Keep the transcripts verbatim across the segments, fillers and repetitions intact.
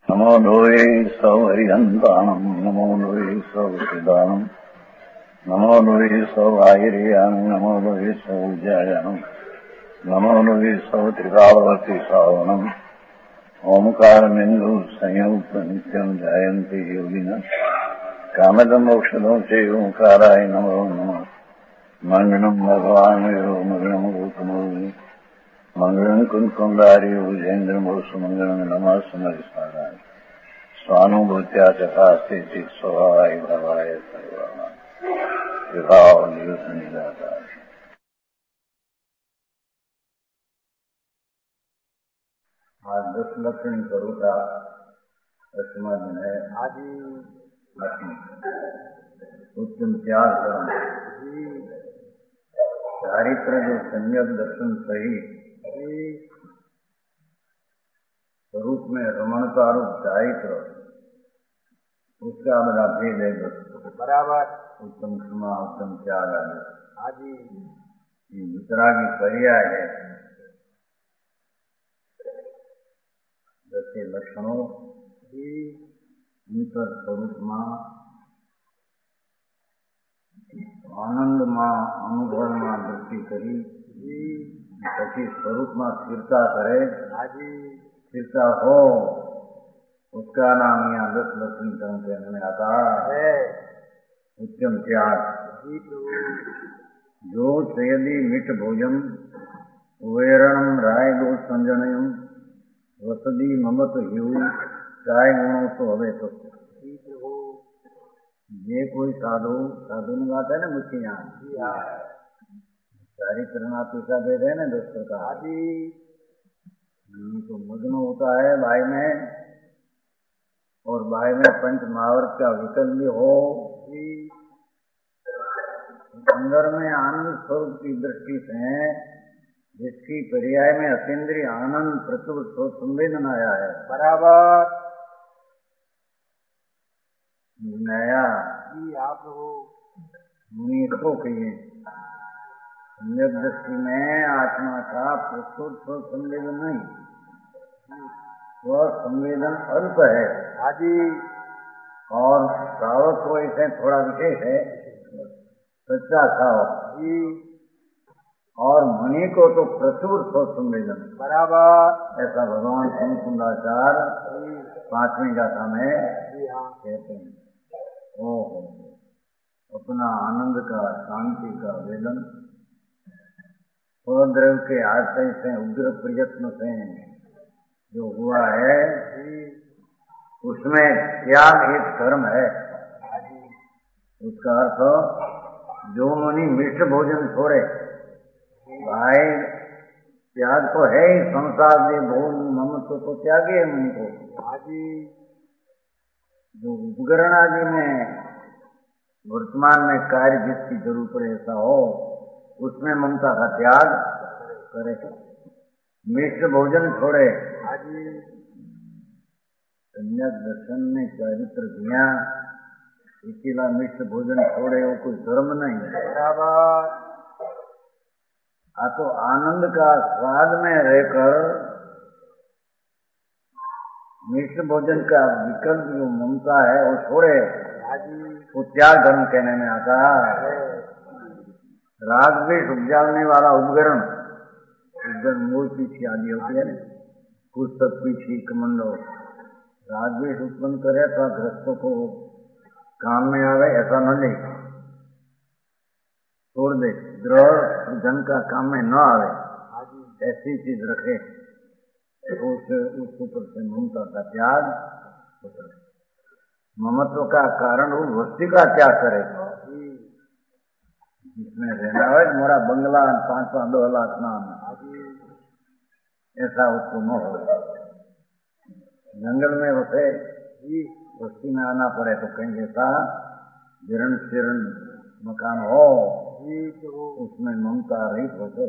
नमो लोये सौहरिहन्ताणम् नमो लोये सौहृदानम् नमो लोये सौभागिर्यानम् नमो लोये सौजायानम् नमो लोये सौत्रिकावती सावनम् ओंकारमिन्दु संयुक्त नित्यम् जायन्ति योगिनः कामदम् मोक्षदम् च ओंकाराय नमो नमः मङ्गलम् भगवान् यो मङ्गलम् रूपमोहि मंगलम कुंकुमधारी भुजेन्द्र सुमंगलम नमः समरिस्मराय स्वानुभूत्या चकास्ते चित स्वभावाय भवाय सर्वाणा विभाव नियुक्त निराकार। आज दस लक्षण करू का दसवां दिन है। आज लक्ष्मी उत्तम त्याग कर्म चारित्र जो संयम दर्शन सही स्वरूप में रमणता रूप चारित्र उसका बड़ा भेद है बराबर। उत्तम क्षमा उत्तम त्याग आदि ये दूसरा की पर्याय है। दसे लक्षणों अंतर स्वरूप में आनंद में अनुभव में दृष्टि करी પછી स्वरूप में स्थिरता करे। स्थिरता हो उसका नाम यहाँ दस लक्ष्मी कर्म कहने में आता है। उत्तम त्याग जो चयदी मिठ भोजन वेरणम राय दो संजनयम वसदी ममत हिउ काय गुणों तो हवे तो ये कोई साधु साधु ने बात है ना मुझे यहाँ चारित्र पिता भेद है ना दस प्रकार आदि तो मग्न होता है भाई में और भाई में पंच महावर्त का विकल्प भी हो अंदर में आनंद स्वरूप की दृष्टि से जिसकी पर्याय में अतीन्द्रिय आनंद प्रचुर संवेदन आया है बराबर नया आप मुनि को कहिए सम्यक दृष्टि में आत्मा का प्रस्तुत संवेदन नहीं वह संवेदन अल्प है आदि और श्रावक को इसे थोड़ा विशेष है सच्चा श्रावक और मुनि को तो प्रचुर संवेदन बराबर। ऐसा भगवान सुंदराचार्य पांचवी गाथा में कहते हैं। ओहो अपना आनंद का शांति का वेदन स्वद्रव के आश्रय से उग्र प्रयत्न से जो हुआ है उसमें त्याग एक धर्म है। उसका अर्थ जो मुनि मिष्ट भोजन छोड़े भाई त्याग तो है ही संसार दे भोग ममत्व तो त्यागे है मुनि को आदि जो उपकरण आदि में वर्तमान में कार्य जिसकी जरूरत पड़े ऐसा हो उसमें ममता का त्याग करे। मिष्ट भोजन छोड़े आदि सम्यक दर्शन में चारित्र दिया अकेला मिष्ट भोजन छोड़े वो कोई धर्म नहीं बराबर। आ तो आनंद का स्वाद में रहकर मिष्ट भोजन का विकल्प जो ममता है वो छोड़े वो त्याग धर्म कहने में आता है। राग द्वेष उपजाने वाला उपकरण उपकरण मूल पीछी आदि होती है पुस्तक पीछी कमंडो राग द्वेष उत्पन्न करे तो ग्रस्तों को काम में आवे ऐसा न ले छोड़ दे ग्रह जन का काम में न आवे ऐसी चीज रखे उस उस ऊपर से ममता का त्याग ममत्व का कारण वो वस्ती का त्याग करे जिसमें रहना है मोरा बंगला पांच पांच दो लाख नाम ऐसा उसको न हो। जंगल में बसे बस्ती में आना पड़े तो कहीं ऐसा जीर्ण शीर्ण मकान हो उसमें ममता रहित होते।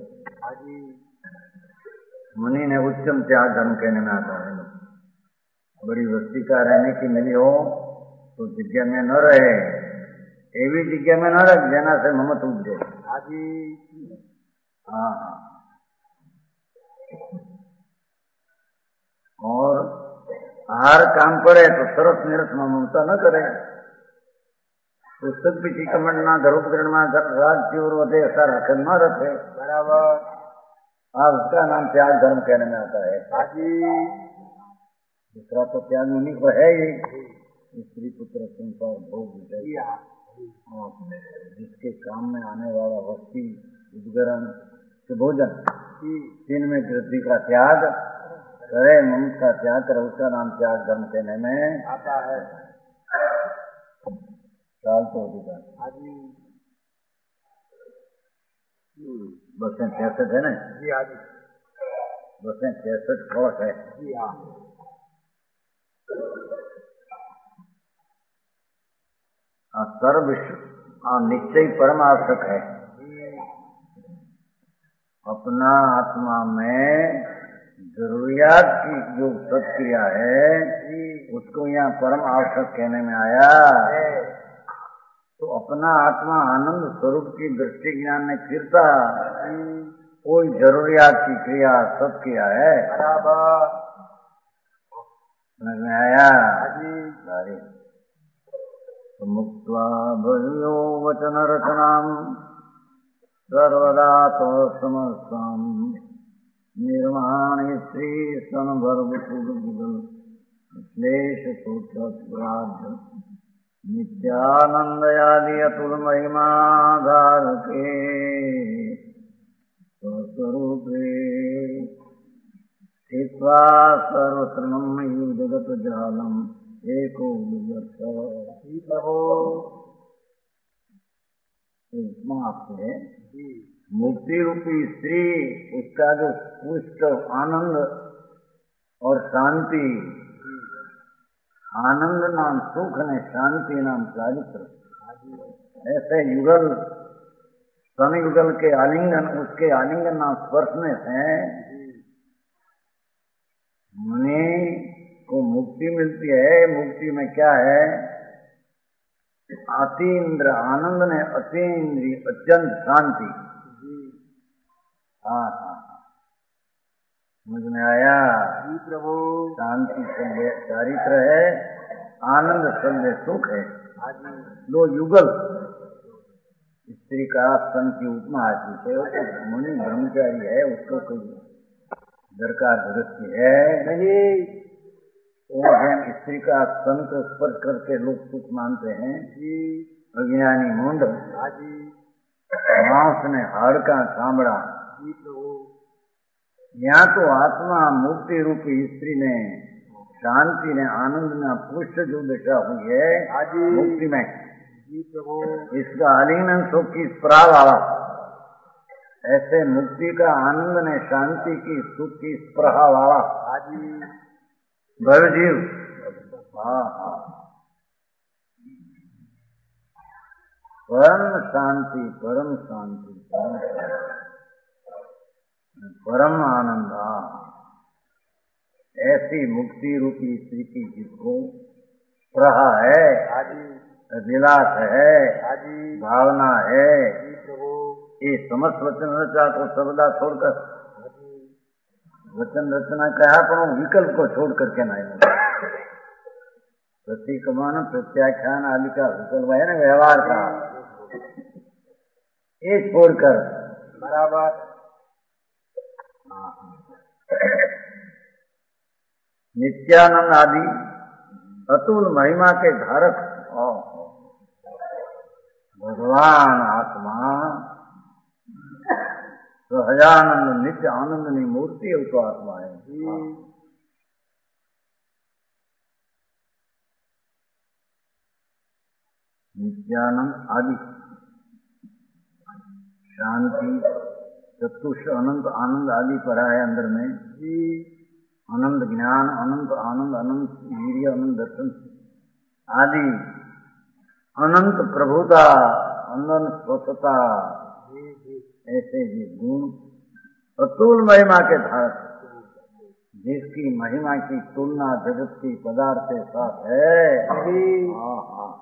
मुनि ने उच्चम त्याग धर्म कहने में आता है। बड़ी वस्ती का रहने की मिली हो तो जगह में न रहे एवी जगह में न रख देना से ममत उठ जाए। हाँ और बाहर काम पड़े तो सरस निरस में ममता न करे। पुस्तक पीछी कमंड ना धरोपकरण में राज चोर वधे ऐसा रखन न रखे। बराबर। आज उसका नाम त्याग धर्म कहने में आता है। दूसरा तो त्याग उन्हीं को है ही, स्त्री पुत्र संसार भोग विषय, जिसके काम में आने वाला वस्ती उद्गरण के भोजन, तीन में वृद्धि का त्याग करे, ममता का त्याग करे, उसका नाम त्याग धर्म कहने में आता है। साल तो अधिकार बसें छियासठ है ना जी? हाँ जी, बसें छियासठ सड़क है जी। हाँ, सर्व निश्चय परम आवश्यक है। अपना आत्मा में जरूरियात की जो सत्क्रिया है उसको यहाँ परम आवश्यक कहने में आया। तो अपना आत्मा आनंद स्वरूप की दृष्टि ज्ञान में फिरता कोई जरूरियात की क्रिया सत्क्रिया है। बराबर समझ में आया? सारी तो मुक्त्वा भयो वचन रचनाम सर्वदा तो समस्ताम निर्माण स्त्री सन गर्भ क्लेश सूत्र नित्यानंदयादि अतुल महिमाधार के स्वरूपे स्थित्वा सर्वतृणमयी जगत जालम एको प्रभो। उपमा आपसे मुक्ति रूपी स्त्री, उसका जो पुष्ट आनंद और शांति, आनंद नाम सुख ने, शांति नाम चारित्र, ऐसे युगल सन युगल के आलिंगन, उसके आलिंगन नाम स्पर्शने से मुनि को मुक्ति मिलती है। मुक्ति में क्या है? अतीन्द्र आनंद ने, अतीन्द्रिय अत्यंत शांति। हाँ हाँ, समझ में आया जी प्रभु? शांति शब्द चारित्र है, आनंद शब्द सुख है। दो युगल स्त्री का स्तन की उपमा आती है। मुनि ब्रह्मचारी है, उसको कोई दरकार दृष्टि है नहीं। वो स्त्री का स्तन को स्पर्श करके लोग सुख मानते हैं। अज्ञानी मुंड मांस ने हाड़ का चामड़ा। यहाँ तो आत्मा मुक्ति रूपी स्त्री ने, शांति ने, आनंद ने पुष्ट जो दशा हुई है मुक्ति में, इसका आलिंगन सुख की स्पृहा वाला। ऐसे मुक्ति का आनंद ने, शांति की, सुख की स्पृहा वाला भव जीव। हाँ हाँ, परम शांति, परम शांति, परम शांति, परम आनंद, ऐसी मुक्ति रूपी स्त्री की जिसको स्पृहा है, विलास है, भावना है, ये समस्त वचन रचा को सर्वदा छोड़कर, वचन रचना कहा पर विकल्प को छोड़ करके नहीं, प्रतीकमान प्रत्याख्यान आदि का विकल्प है ना, व्यवहार का, ये छोड़कर बराबर नित्यानंद आदि अतुल महिमा के धारक भगवान आत्मा सहजानंद नित्य आनंद की मूर्ति है, उसको आत्मा है। नित्यानंद आदि शांति चतुष अनंत आनंद आदि पढ़ा है अंदर में। अनंत ज्ञान, अनंत आनंद, अनंत वीर्य, अनंत दर्शन आदि, अनंत प्रभुता, अनंत स्वच्छता, ऐसे ही गुण अतुल महिमा के धारक, जिसकी महिमा की तुलना जगत की पदार्थ के साथ है। हाँ हाँ,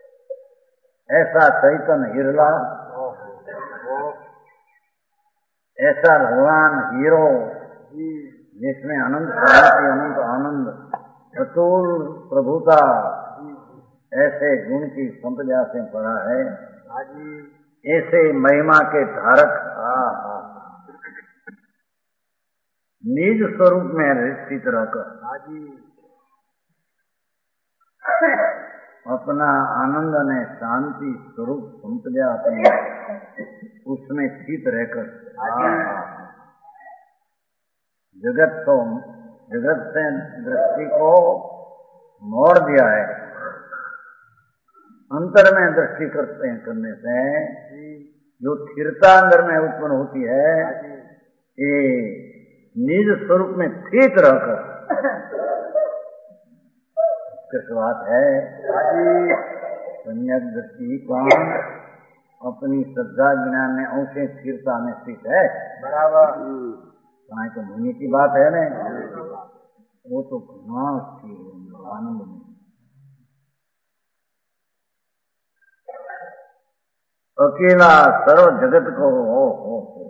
ऐसा चैतन्य हिरला ऐसा भगवान हीरो जिसमें अनंत शांति, अनंत आनंद, अतुल प्रभुता, ऐसे गुण की संपदा से पड़ा है। ऐसे महिमा के धारक निज स्वरूप में स्थित रहकर अपना आनंद ने शांति स्वरूप संपदा अपने उसमें स्थित रहकर जगत को जगत से दृष्टि को मोड़ दिया है। अंतर में दृष्टि करते हैं, करने से जो स्थिरता अंदर में उत्पन्न होती है, ये निज स्वरूप में स्थित रहकर किस बात है। सम्यक दृष्टि कौन अपनी श्रद्धा ज्ञान में अंशे स्थिरता में स्थित है। बराबर कहाँ तो मुनि की बात है ना, वो तो कहाँ आनंद में अकेला सर्व जगत को हो हो हो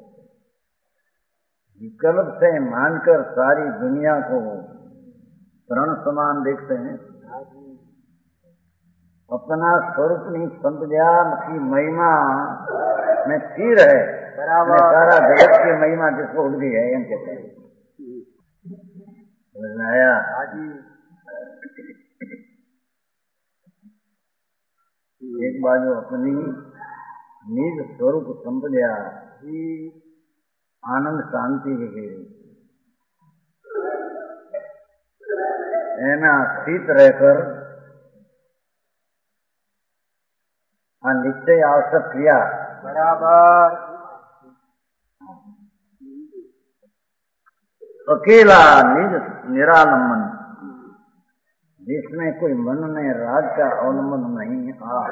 विकल्प से मानकर सारी दुनिया को तरण समान देखते हैं। अपना स्वरूप नहीं संपदा की महिमा में स्थिर है। बराबर सारा जगत की महिमा जिसको उड़ गई है, एम कहते हैं। समझाया एक बाजू अपनी निज स्वरूप संपदा आनंद शांति के एना स्थित रहकर निश्चय आवश्यक क्रिया। बराबर अकेला निज निरालंबन जिसमें कोई मन में राज का अवलंबन नहीं।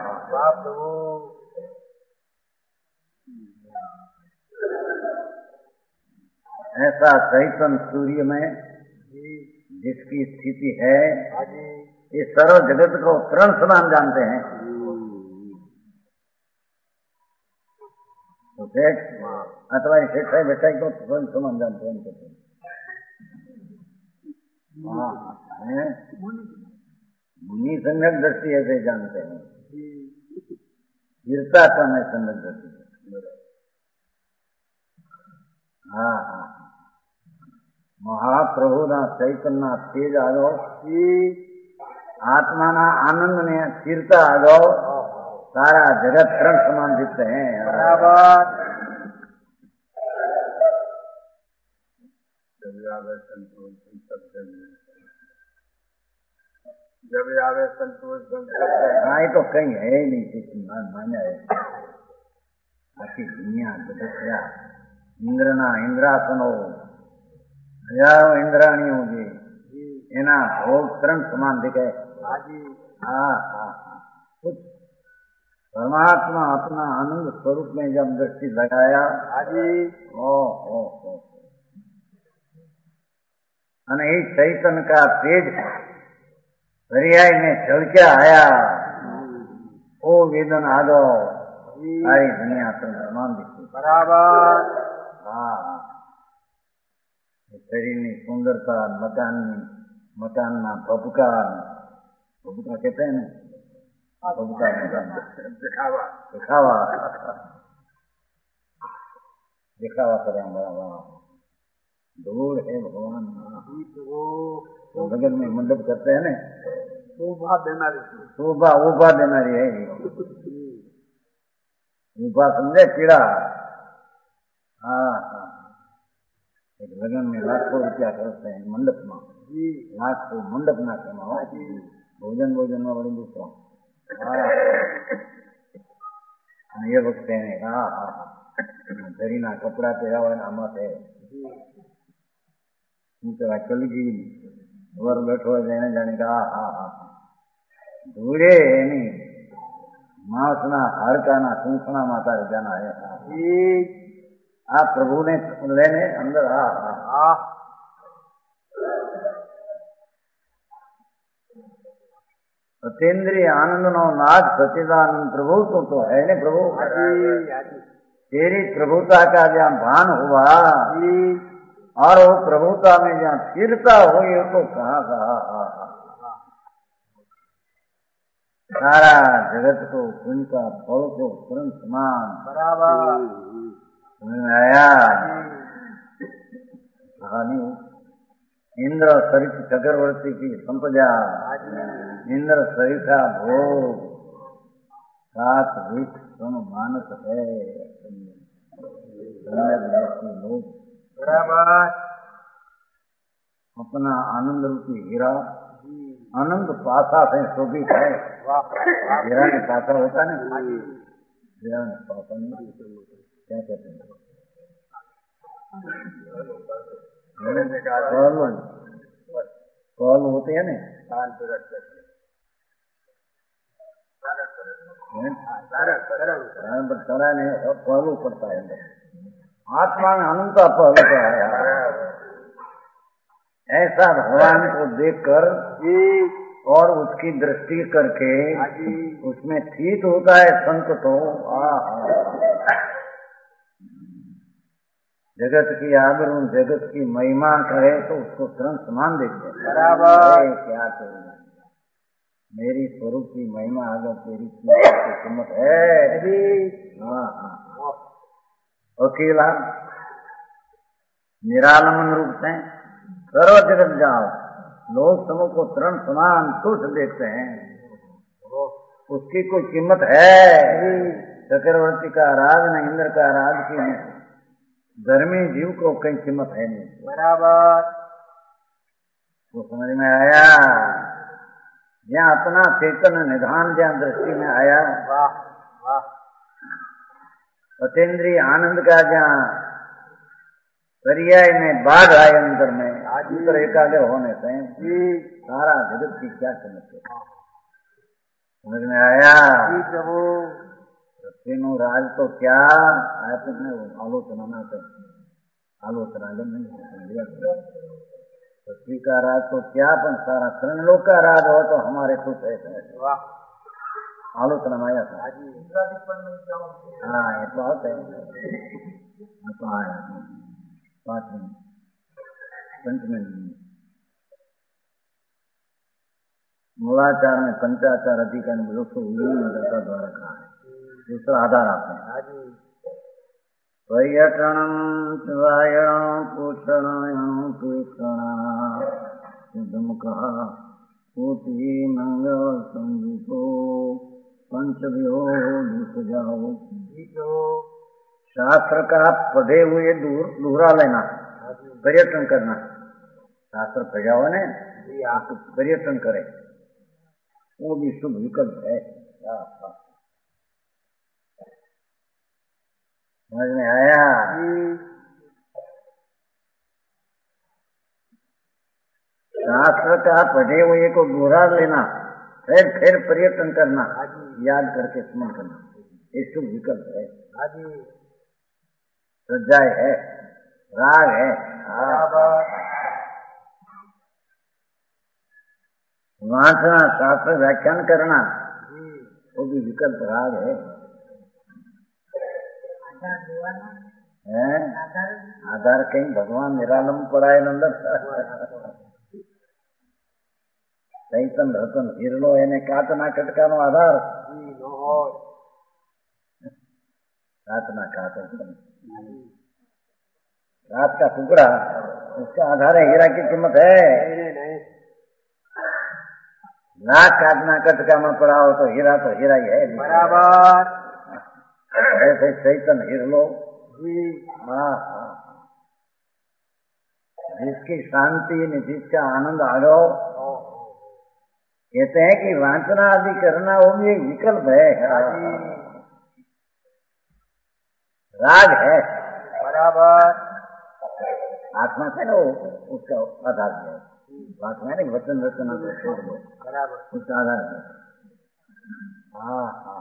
ऐसा चैतन्य सूर्य में जिसकी स्थिति है, ये सर्व जगत को तरण समान जानते हैं। तो सेठ अथवा सेठ है बेटा को तरण समान जानते हैं। मुनि सम्यक दृष्टि ऐसे जानते हैं, गिरता तो मैं सम्यक दृष्टि। हाँ हाँ महाप्रभु ना चैतन्य तेज आ जाओ, आत्मा ना आनंद ने स्थिरता आ जाओ, सारा जगत तरण समान दिखते हैं। बराबर जब आवे संतोष हाँ ये तो कहीं है नहीं, किसी मान्य है। आखी दुनिया जगत क्या इंद्रना इंद्रासनो हजारों इंद्राणियों की एना भोग तरण समान दिखे। हाँ हाँ कुछ परमात्मा अपना आनंद स्वरूप में जब दृष्टि लगाया, ओ ओ ओ अने चैतन्य का तेज पर्याय में झलक्या आया, ओ वेदन आ जाओ, सारी दुनिया समान दिखती। बराबर हाँ शरीर की सुंदरता, मकान मकान ना भबका भबका कहते हैं ना, भबका दिखावा दिखावा दिखावा करें। बराबर दूर है भगवान तो बगल में मंडप करते हैं ना, शोभा देना शोभा उभा देना है। उभा समझे कीड़ा। हाँ हाँ एक लगन में लाखों रुपया करते हैं मंडप में, लाखों मंडप ना कमाओ, भोजन भोजन में बड़ी दूसरा। ये वक्त है हाँ हाँ दरी ना कपड़ा पहरा हुआ मत है कलगी वर बैठो जाने जाने का हाँ हाँ धूड़े नहीं मांसना हाड़काना सूखना माता जाना है। आ प्रभु ने लेने अंदर आ आ सतेंद्रीय आनंद नो नाथ सचिदानंद प्रभु तो तो है ने प्रभु तेरी प्रभुता का जहाँ भान हुआ और वो प्रभुता में जहाँ स्थिरता हुई तो कहा कहा सारा जगत को उनका फल को तुरंत समान बराबर आया। कहानी इंद्र सरित चक्रवर्ती की संपदा, इंद्र सरिता भोग सात वृक्ष मानस है लोग बराबर अपना आनंद रूपी हीरा आनंद पासा से शोभित है। हीरा में पासा होता है ना, हीरा में पासा नहीं, क्या कहते हैं कॉल होते हैं ना, तरह नहीं पहलू पड़ता है अंदर, आत्मा में अनंत का पहलू का है। ऐसा भगवान को देखकर और उसकी दृष्टि करके उसमें ठीक होता है संत तो जगत की आबरू जगत की महिमा करे तो उसको तुरंत समान देखते हैं। बराबर क्या करूँ मेरी स्वरूप की महिमा अगर तेरी कीमत है। हाँ हाँ अकेला निरालंबन रूप से सर्व जगत जाओ लोग समूह को तुरंत समान तुष देखते हैं, उसकी कोई कीमत है। चक्रवर्ती का राज न इंद्र का राज की धर्मी जीव को कहीं कीमत है नहीं। बराबर वो समझ में आया जहाँ अपना चेतन निधान जहाँ दृष्टि में आया। वाह वाह अतीन्द्रिय आनंद का जहाँ पर्याय में बाढ़ आए अंदर में अंतर एकाग्र होने से सारा जगत की क्या कीमत है समझ में आया। तीनों राज तो क्या आपने आलोचना न कर आलोचना नहीं पृथ्वी का राज तो क्या पण सारा तीन लोक का राज हो तो हमारे कुछ ऐसा आलोचना आया था। हाँ ये तो होता है पाँच मिनट पंचमिनट मूलाचार में पंचाचार अधिकार में लोग द्वारा कहा है दूसरा आधार आपने पर्यटनम वायण पोषणायण पेषण कहा कोटि मंगल संगीतो पंचभ्यो जाओ। शास्त्र का पढ़े हुए दूर दूरा लेना पर्यटन करना, शास्त्र पढ़ा हुआ ने आप पर्यटन करे वो भी शुभ विकल्प है। समझ में आया। शास्त्र का पढ़े हुए को दोहरा लेना फिर फिर पर्यटन करना याद करके स्मरण करना ये शुभ विकल्प है। सज्जाए है राग है। वांचना शास्त्र व्याख्यान करना वो भी विकल्प राग है, है? आधार कहीं भगवान निरालंब पड़ाए नंदन चैतन रतन हिरलो એને કાચના કટકાનો આધાર काचना काट रात का टुकड़ा उसका आधार है हीरा की कीमत है। लाख काटना कटका में पड़ा हो तो हीरा तो हीरा ही है बराबर। ऐसे चैतन हिरलो जिसकी शांति ने जिसका आनंद आ गो कहते हैं कि वांचना आदि करना वो भी एक विकल्प है, राग है बराबर। आत्मा से ना वो उसका आधार है, वासना नहीं वचन रचना को छोड़ दो बराबर उसका आधार है। हाँ हाँ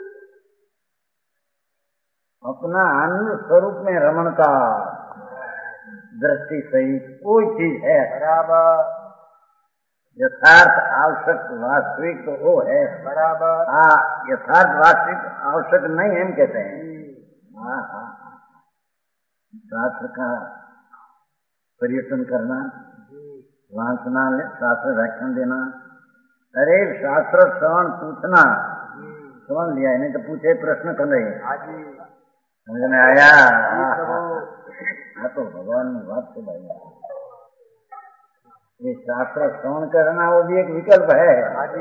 अपना आनंद स्वरूप में रमणता दृष्टि सहित कोई चीज है बराबर। यथार्थ आवश्यक वास्तविक तो वो है बराबर। हाँ यथार्थ वास्तविक आवश्यक नहीं हम कहते हैं। हाँ हाँ हाँ, शास्त्र का पर्यटन करना, वांचना, शास्त्र व्याख्यान देना। अरे शास्त्र श्रवण पूछना, श्रवण लिया नहीं तो पूछे प्रश्न कर रहे समझ में आया। हाँ तो भगवान की बात तो भाई, ये शास्त्र श्रवण करना वो भी एक विकल्प है।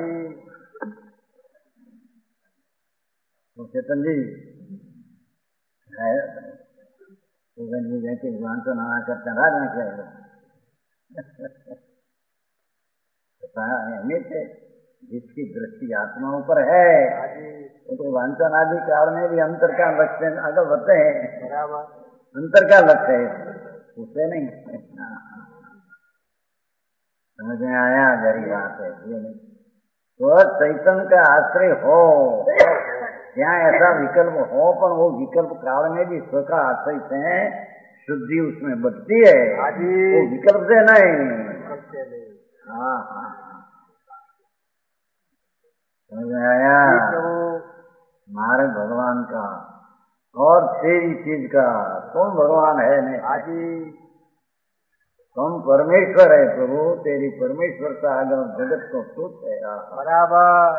तो चेतन जी है जी जैसे भगवान को नाना करते राज में क्या है, जिसकी दृष्टि आत्माओं पर है वो तो वांछन आदि काल में भी अंतर का लक्ष्य आगे बढ़ते हैं, अंतर का लक्ष्य है उससे नहीं। समझ में आया, गरीब बात है ये नहीं। तो चैतन्य का आश्रय हो, यहाँ ऐसा विकल्प हो, पर वो विकल्प काल में भी स्व का आश्रय से शुद्धि उसमें बढ़ती है, वो विकल्प से नहीं। हाँ हाँ समझ में आया। हमारे भगवान का और तेरी चीज का कौन भगवान है नहीं, तुम परमेश्वर है प्रभु, तेरी परमेश्वर का आगम जगत को सुख है बराबर।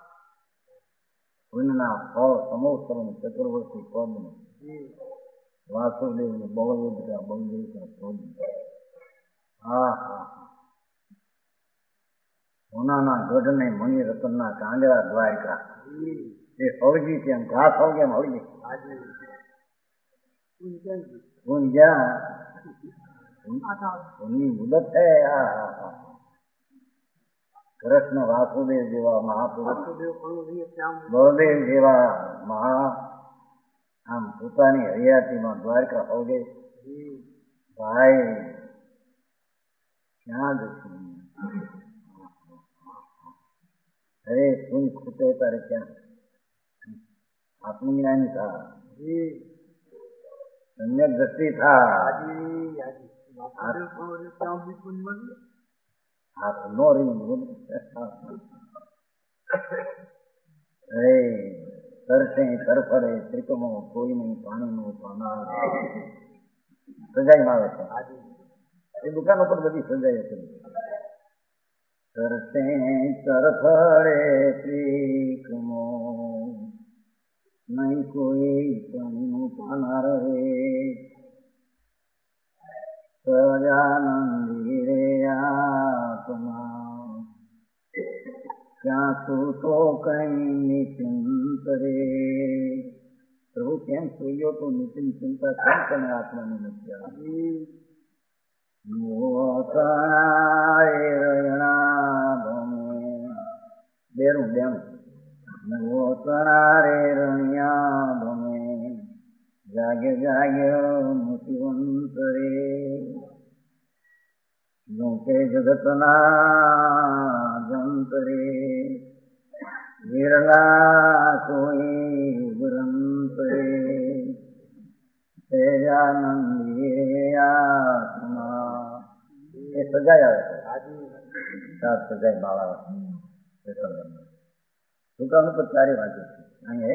पुण्यना फल समोत्तरम चतुर्वर्ती पद में वासुदेव ने बहुयुद्ध का बलदेव का पद। हाँ हाँ होना गढ़ ने मणि रतन कांगड़ा द्वारका ये फौजी के हम घास हो गए फौजी क्या उन्हीं मुदत है। कृष्ण वासुदेव जेवा महापुरुष बलदेव जेवा महा हम પોતાની હરિયાતીમાં દ્વારકા હો ગए ભાઈ क्या देखी। अरे तुम खुटे तारे क्या आत्मज्ञान था, सम्यक दृष्टि था, अरे तरसे तरफड़े त्रिकमो कोई नहीं पानी नो पाना सजाई मावे ये दुकान पर बड़ी सजाई है। तरसे तरफड़े त्रिकमो नहीं कोई पानी नो पाना रहे सजानंदी रे आत्मा क्या तू तो कहीं निचिंत रे। प्रभु केम सोइयो तो निचिंत चिंता केम करने आत्मा ने नत्या मोताए रयणा भमे बेरू बेरू मोतारे रणिया भमे जागे जागे मुतिवंत रे लोके जगतना जंतरे विरला कोई उग्रंतरे तेजानंदी आत्मा ये सजाया सात सजाए बाबा दुकान पर चारे बाजू आएंगे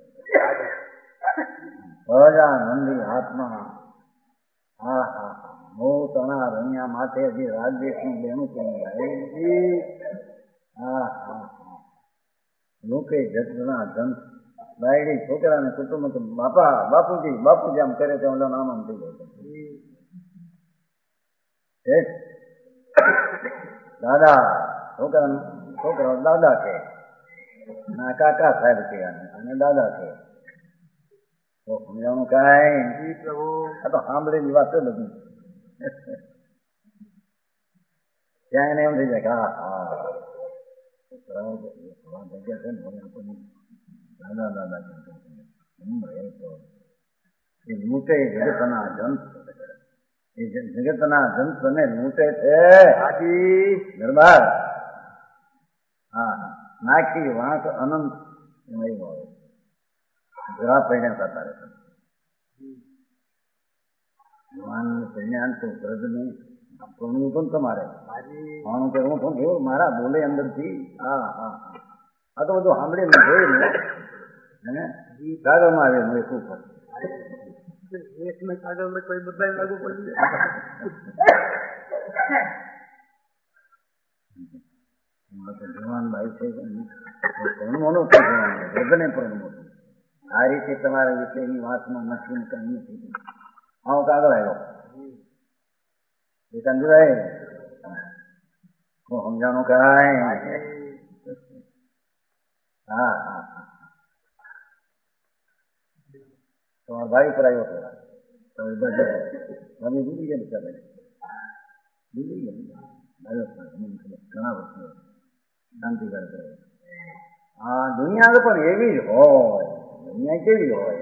सजानंदी आत्मा। हाँ हाँ मो तना रैया माथे हજી રાજદેશ નું બેનું કેમ જાય। હા હા હા લોકે જગના જન બાયડી છોકરાને કુટુંબ તો બાપા બાપુજી બાપુજી આમ કરે તો ઓલા નામ આમ થઈ જાય દાદા છોકરા છોકરા દાદા કે ના કાકા સાહેબ કે અને દાદા કે તો સમજાણું કાંઈ પ્રભુ આ તો સાંભળેલી વાત છે બધી ત્યાં એને એમ થઈ જાય કે હા હા જગ્યા છે ને મને આપણને દાદા દાદા એમ રહે તો એ લૂંટે જગતના જંત એ જગતના જંતને લૂંટે છે હાજી દરબાર। હા નાખી વાંક અનંત એમાં એવું આવે જરા પૈણા થતા રહેતા ભગવાન કલ્યાણ તો વ્રજ નહીં આપણું પણ તમારે માનું કે હું પણ એવું મારા બોલે અંદરથી હા હા આ તો બધું સાંભળીને જોઈને હે સાગરમાં આવે હું શું કરું इसमें कागज में कोई मुद्दा ही लागू पड़ गया। ભગવાન ભાઈ છે મોનો જગને પણ મોટું આ રીતે તમારા વિષયની વાતમાં નથી કરવી છે. આવો કાગળ આવ્યો એ કંદુરાય હું સમજાણું કાય. હા હા હા તમારા ભાઈ પર આવ્યો હતો તમે ભૂલી ગયા ચાલે ભૂલી ગયા ઘણા વર્ષો શાંતિ કરે. હા દુનિયા તો પણ એવી જ હોય. દુનિયા કેવી હોય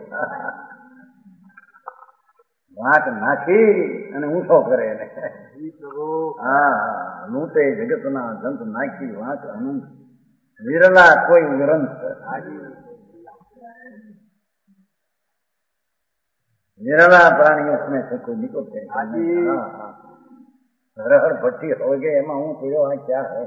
વાંક નાખી અને ઊંચો કરે ને. હા લૂંટે જગતના જંત નાખી વાંક અનંત વિરલા કોઈ ગ્રંથ विरला प्राणी उसमें से कोई निकलते हैं. हर भट्टी हो गए एमा हूँ पीड़ो है क्या है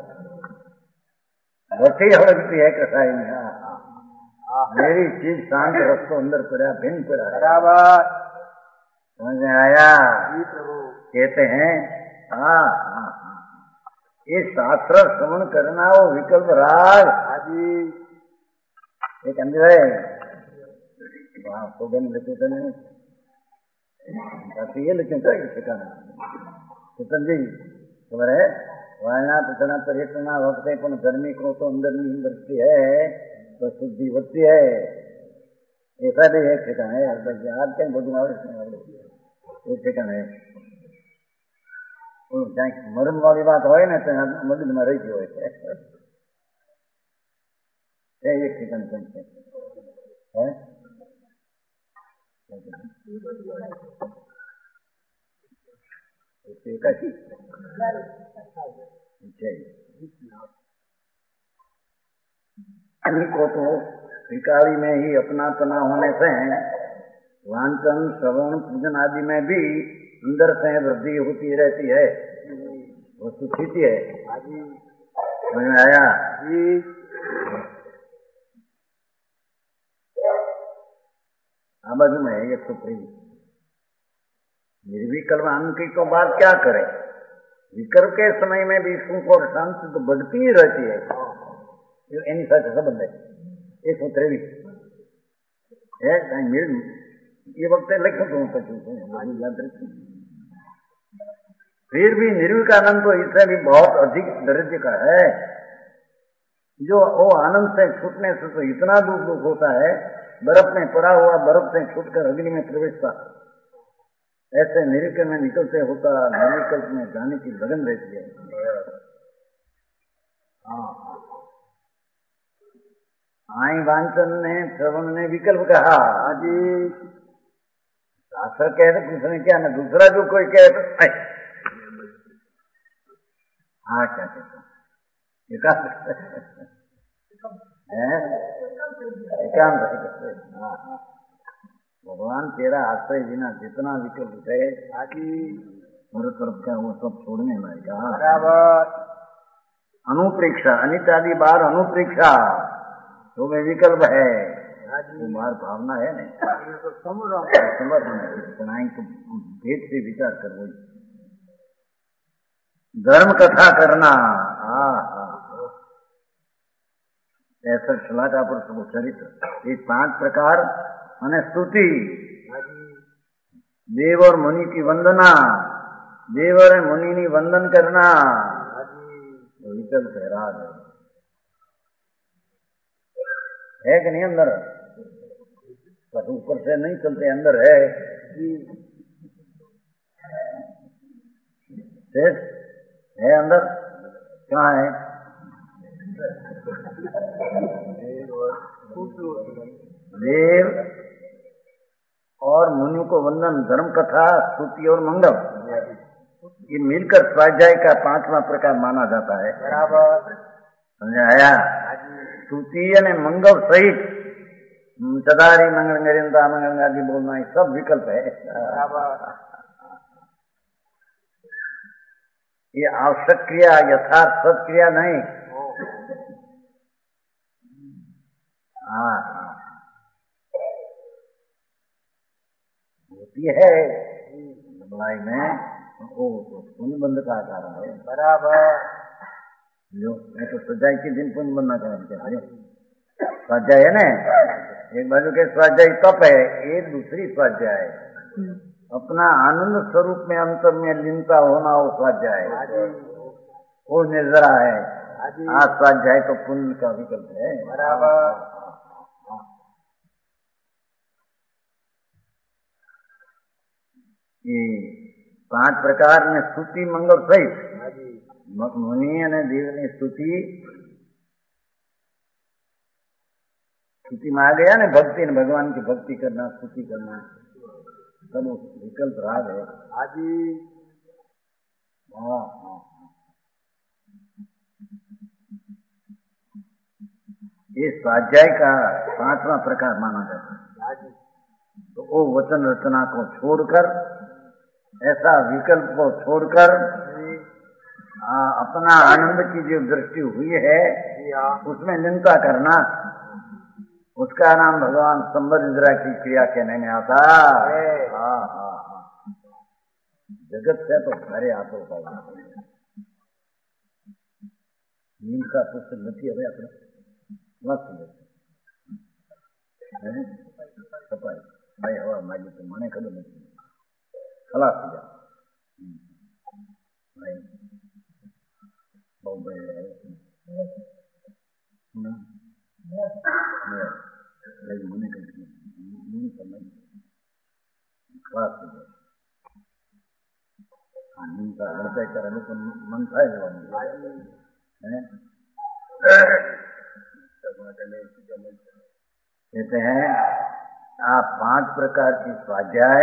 भट्टी हड़कती है कसाई में. मेरी चीज शांत रस्तो अंदर पड़ा भिन्न पड़ा बराबर समझ में आया. कहते हैं हाँ हाँ ये शास्त्र श्रवण करना वो विकल्प राग एक अंदर है वहाँ तो बन लेते थे नहीं ये लेकिन ठिकाना चेतन जी खबर है वायना पिछड़ा पर्यटना वक्त पण गर्मी को तो अंदर ની અંદર है तो शुद्धि होती है. ऐसा भी एक ठिकाना है आज कहीं બધું આવે एक ठिकाना है मरम वाली बात हो ना तो मगज में रही हो एक ठिकाना है को तो भिकारी में ही अपना तना होने से वांचन श्रवण पूजन आदि में भी अंदर से वृद्धि होती रहती है. वस्तु स्थिति है समझ में आया. आ बाजू में एक सौ प्रेम निर्विकल्प अंक की तो बात क्या करे. विकल्प के समय में भी सुख और शांति तो बढ़ती ही रहती है. एनी साथ संबंध है एक सौ त्रेवीस ये वक्त लिख याद रखिए. फिर भी निर्विकानंद तो इससे भी बहुत अधिक दर्जे का है. जो वो आनंद से छूटने से तो इतना दुख दुख होता है बर्फ में पड़ा हुआ बर्फ से छूटकर अग्नि में प्रवेशता ऐसे निरीक्षण में निकलते होता निर्विकल्प में जाने की लगन रहती है. हाँ आई वांचन ने श्रवण ने विकल्प कहा जी शास्त्र कहे तो दूसरे क्या ना दूसरा जो कोई कहे तो हाँ क्या कहते एकांत भगवान तेरा आश्रय बिना जितना विकल्प है मेरे तरफ का वो सब छोड़ने लायका. बराबर अनुप्रेक्षा अनितादि बार अनुप्रेक्षा तो में विकल्प है वो बार भावना है नहीं समझ नहीं तो भेद से विचार कर वही धर्म कथा करना. हाँ हाँ ऐसा श्लाघा पर सब चरित्र ये पांच प्रकार અને स्तुति देव और मुनि की वंदना देव और मुनि की वंदन करना विकल्प है राग है कि नहीं अंदर बस ऊपर से नहीं चलते अंदर है. है अंदर कहाँ है देव और मुनि को वंदन धर्म कथा स्तुति और मंगल ये मिलकर स्वाध्याय का पांचवा प्रकार माना जाता है. बराबर समझ आया. स्तुति यानी मंगल सहित सदारी मंगल गरिंदा मंगल आदि बोलना ये सब विकल्प है. ये आवश्यक क्रिया यथार्थ सत क्रिया नहीं. हाँ होती है लड़ाई में, वो पुण्य बंध का कारण है। बराबर। जो मैं तो स्वाध्याय के दिन पुण्य बंधना कारण क्या है? स्वाध्याय है ना, एक बाजू के स्वाध्याय तप है, एक दूसरी स्वाध्याय है अपना आनंद स्वरूप में अंतर में लीनता होना, वो स्वाध्याय है, वो निर्जरा है। आज स्वाध्याय तो पुण्य का विकल्प है। बराबर। ये पांच प्रकार में स्तुति मंगल सहित मुनि અને દેવની स्तुति स्तुति में आ गया ना, भक्ति ने भगवान की भक्ति करना, स्तुति करना, सब विकल्प राग है। हाजी। हाँ हाँ, ये स्वाध्याय का पांचवा प्रकार माना जाता है। तो वो वचन रचना को छोड़कर, ऐसा विकल्प को छोड़कर आ, अपना आनंद की जो दृष्टि हुई है उसमें निंदा करना, उसका नाम भगवान संबर इंद्रा की क्रिया कहने में आता है। हाँ हाँ हाँ, जगत से तो सारे हाथों का हिंसा पुस्तक નથી હવે આપણે વાંચી લઈએ સફાઈ ભાઈ હવા માગી તો મને ખબર નથી, ખલાસ થઈ જાય ભાઈ બહુ ભાઈ મને કઈ સમજ ખલાસ થઈ જાય। આ હિંસા હૃદય કરે લોકો મન થાય જવાનું कहते हैं आप पांच प्रकार की स्वाध्याय,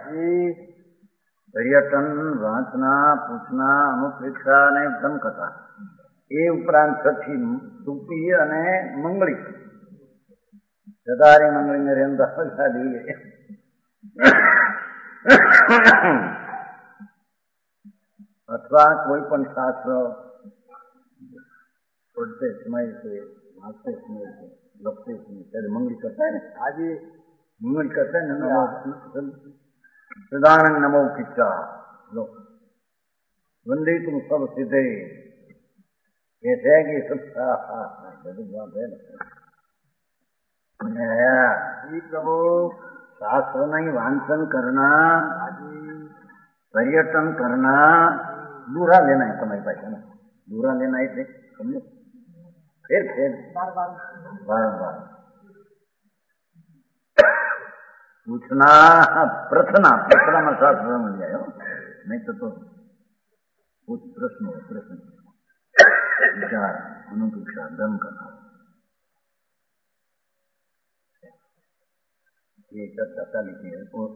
पर्यटन, वांचना, पूछना, अनुप्रेक्षा અને ધમકથા, એ ઉપરાંત છઠ્ઠી स्तुति અને મંગળી, સદારી મંગળી ને રેંદા લગાડી અથવા કોઈ પણ શાસ્ત્ર पढ़ते समय से, भागते समय से, लपते समय पहले मंगली करता है ना। आज मंगल करता है नमो सदानंद नमो किच्चा लो वंदे तुम सब सिद्धे, कहते हैं कि सब बात है प्रभु। शास्त्र नहीं वांचन करना, पर्यटन करना, दूरा लेना है तुम्हारी पैसा ना, दूरा लेना है समझो, फिर फिर बारंबार पूछना, प्रश्ना, प्रश्न में शास्त्र मिल जाए, नहीं तो तो कुछ प्रश्न हो, प्रश्न विचार, अनुपेक्षा, धर्म करना, ये चर्चा लिखी है। और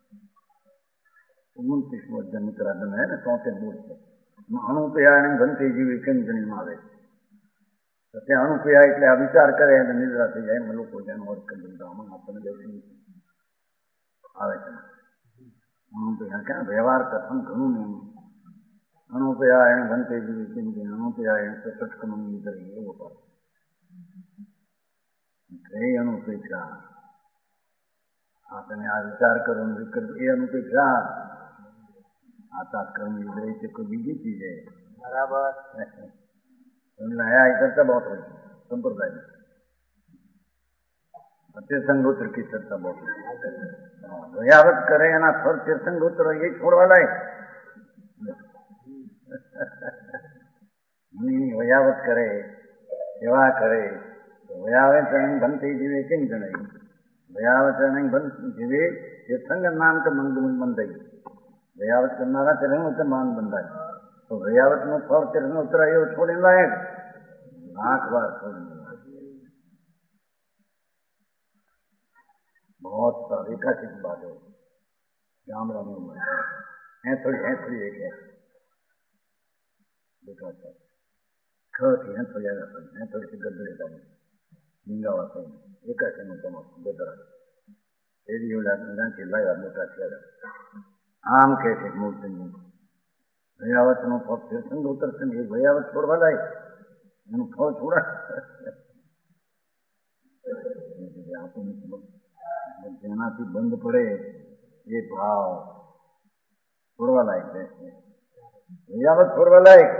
उन्तीसवें अध्याय मित्रादन है ना, चौथे बोर्ड से અણુપયા ઘનતે જીવી કેમ જન્મ આવે તો ત્યાં અણુપયા એટલે આ વિચાર કરે અને નિદ્રા થઈ જાય, એમાં લોકો જેનો અર્થ કરી દીધા આપણને બેસી આવે છે। અણુપયા ક્યાં વ્યવહાર કથન ઘણું નહીં, અણુપયા એને ઘનતે જીવી કેમ જન્મ, અણુપયા એને સટકમ કરી એવો પાડે એ અણુપેક્ષા, આ તમે આ વિચાર કરો વિકલ્પ એ અણુપેક્ષા, आत्मक्रम विद्रोह से कोई बीजी चीज है। बराबर आया चर्चा बहुत है संप्रदाय में, तीर्थंगोत्र की चर्चा बहुत है। वयावत करे ना थोड़ तीर्थंगोत्र ये छोड़ वाला है नहीं, वयावत करे सेवा करे तो वयावत बनते जीवे केम जनाई, वयावत बन जीवे तीर्थंग नाम का मंग बन गई, वयावत करना तिरंगोत्तर मान बंदा है तो वयावत में थोड़ा तिरंगोत्तर आयो छोड़ने लायक लाख बार छोड़ने लायक बहुत विकसित बात है। राम राम है थोड़ी है थोड़ी एक है है थोड़ी है थोड़ी सी गदरे का नींगा वाते हैं एक ऐसे में तुम गदरा एडी वाला चिल्लाया मोटा चेहरा आम कैसे मूर्ति भयावत नो तीर्थंग उतरते नहीं, भयावत छोड़वा लाए फल छोड़ा જેનાથી બંધ પડે એ ये भाव छोड़वा लायक है, भैया बस छोड़वा लायक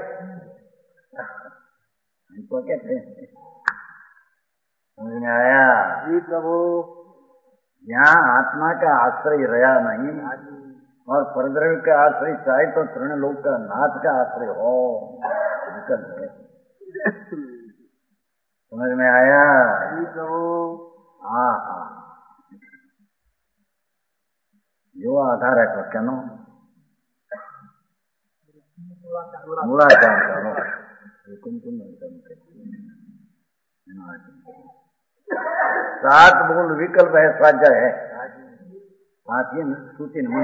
इनको कहते हैं। समझ में आया? जी प्रभु। यहाँ आत्मा का आश्रय रहा नहीं और परद्रव्य का आश्रय चाहे तो तृण लोक का नाथ का आश्रय हो, विकल्प है। समझ में आया? जी प्रभु। हाँ हाँ, जो आधार है तो क्या नो मूलाचार करो, कुम कुम सात मूल विकल्प है, स्वाध्याय है साथी सूची मन।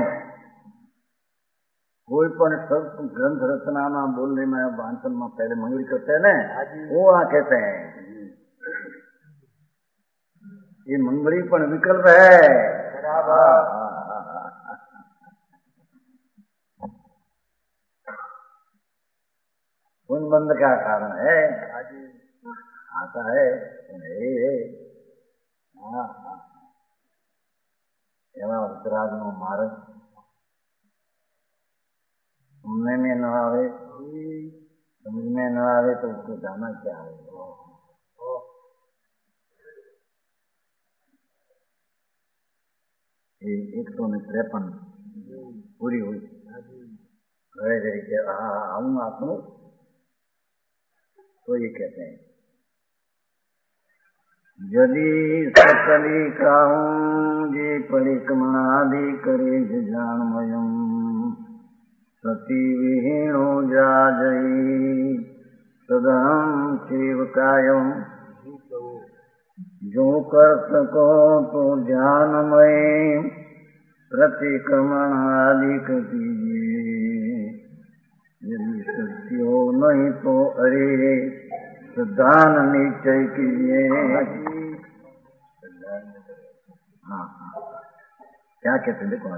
कोई पण सब ग्रंथ रचना ना बोलने में वांचन में पहले मंगली करते हैं ना, वो आ कहते हैं ये मंगली पण विकल्प है। उन बंद का कारण है, आता है एवं उत्तराध नो मार्ग सुनने में न आवे, समझ में न आवे तो उसको जाना क्या है। एक सौ ने तिरपन पूरी हुई तरीके आऊंगा आपको, तो ये कहते हैं यदि सकली काहूं जे परिक्रमणादि करे जानमयम सती विहीणो जाजई सदहम सेवकायम। जो कर सको तो ध्यानमय प्रतिक्रमण आदि कीजिए, यदि सत्य हो नहीं तो अरे दान निश्चय कीजिए। हाँ हाँ, क्या कहते देखो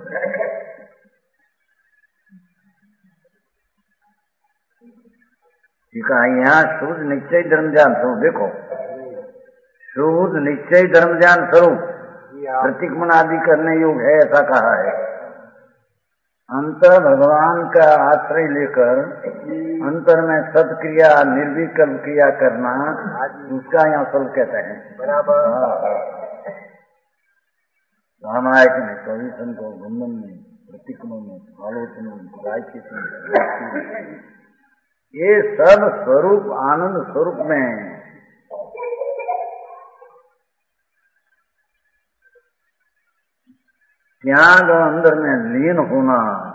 ठीक है। यहाँ शुद्ध निश्चय धर्म ज्ञान स्वरूप देखो, शुद्ध निश्चय धर्म ज्ञान स्वरूप प्रतिक्रमण आदि करने योग है, ऐसा कहा है। अंतर भगवान का आश्रय लेकर अंतर में सत्क्रिया निर्विकल्प क्रिया करना, उसका यहाँ स्वरूप कहते हैं। बराबर। रामायण में कविशन को बंधन में प्रतिक्रमण में आलोचना में राजचित में ये सब स्वरूप आनंद स्वरूप में त्याग अंदर में लीन होना,